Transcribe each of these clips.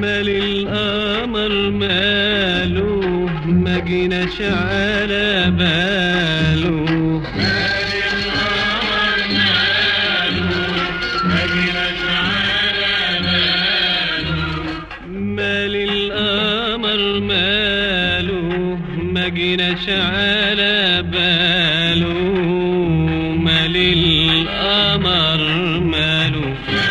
مال القمر ماله ما جيناش على باله. مال القمر ماله ما جيناش على باله. مال القمر ماله ما جيناش على باله. مال القمر ماله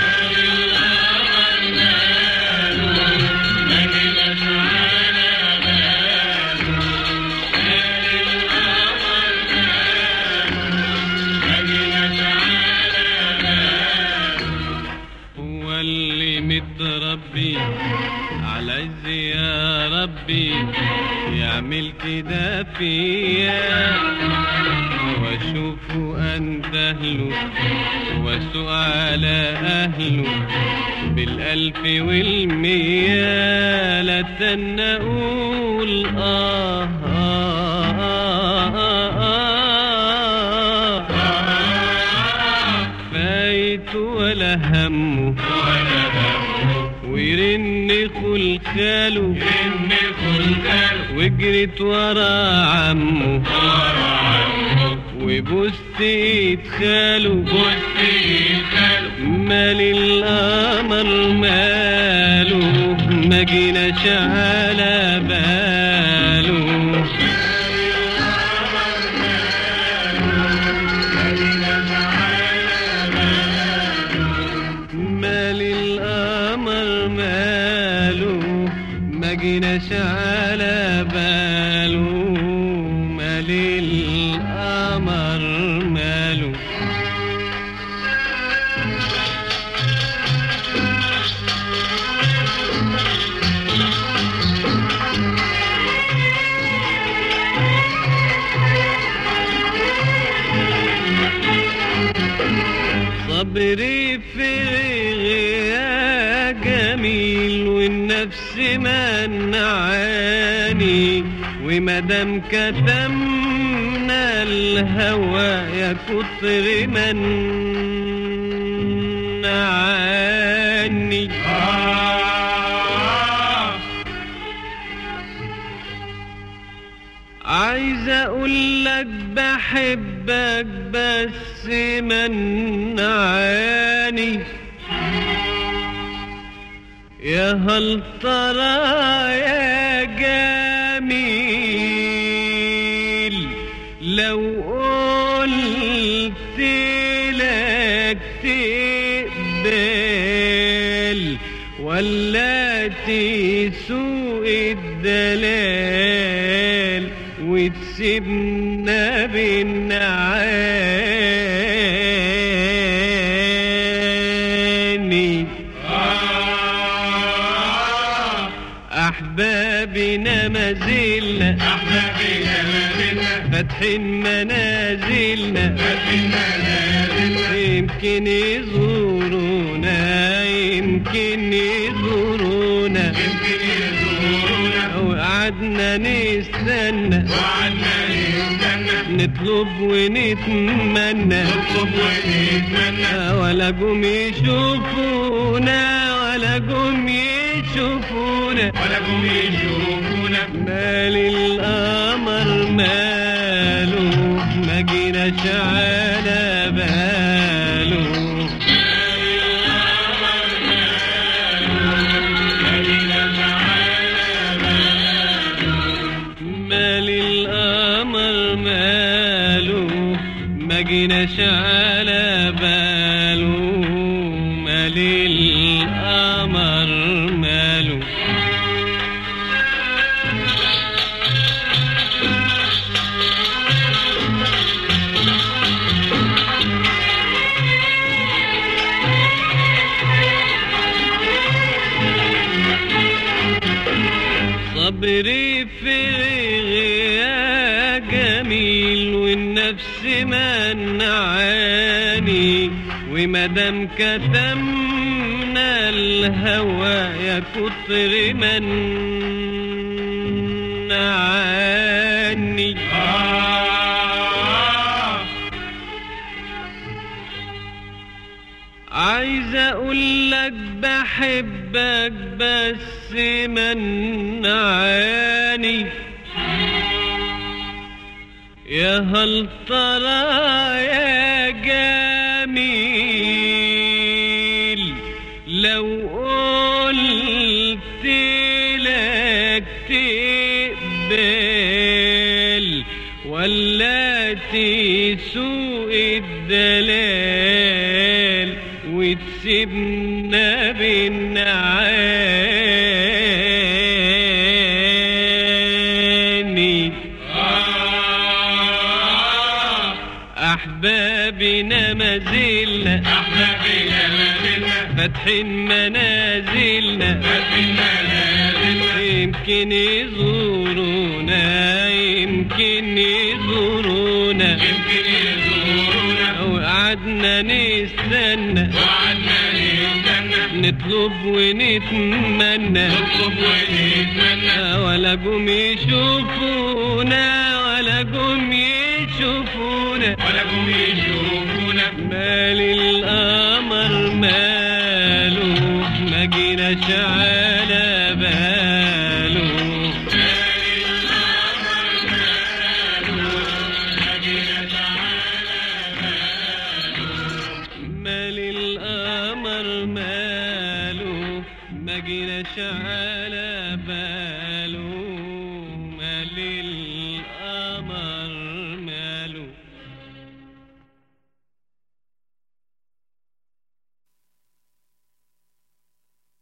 متربي على عز يا ربي يعمل كده فيا واشوفه اندهله واسوق على اهله بالالف والمية. لا تنى اقول فايت ولا همه ويرن خلخاله وجريت ورا عمه وبوست ايد خاله. مال القمر ماله ما جيناش على باله. مال القمر ماله ما جيناش على باله. مال القمر ماله صبري في يا جميل والنفس منعاني ومادام كتمنا الهوى يا كتر منعاني. عايز اقول لك بحبك بس منعاني. يا هل ترى يا جميل لو قلت لك تقبل ولا تسوق الدلال وتسيبنا بالنعاني. أحبابنا ما زلنا فاتحين منازلنا يمكن يزورونا وقعدنا نستنى نطلب ونتمنى ولا جم يشوفونا مال القمر ماله ما جيناش على باله. مال القمر ماله ما جيناش على باله. مال القمر ماله صبري في يا جميل والنفس منعاني ومادام كتمنا الهوى يا كتر منعاني. عايز اقول اقول لك بحبك بس منعاني، يا هل ترى يا جميل لو قلت لك تقبل ولا تسوق الدلال وتسيبنا بالنعاني. أحبابنا ما زلنا فاتحين منازلنا، يمكن يزورونا يمكن يزورونا، وقعدنا نستنى نطلب ونتمنى، ولا جم يشوفونا ولا جم يشوفونا، مال القمر ماله ما جيناش على باله، مال القمر ماله ما جيناش على باله.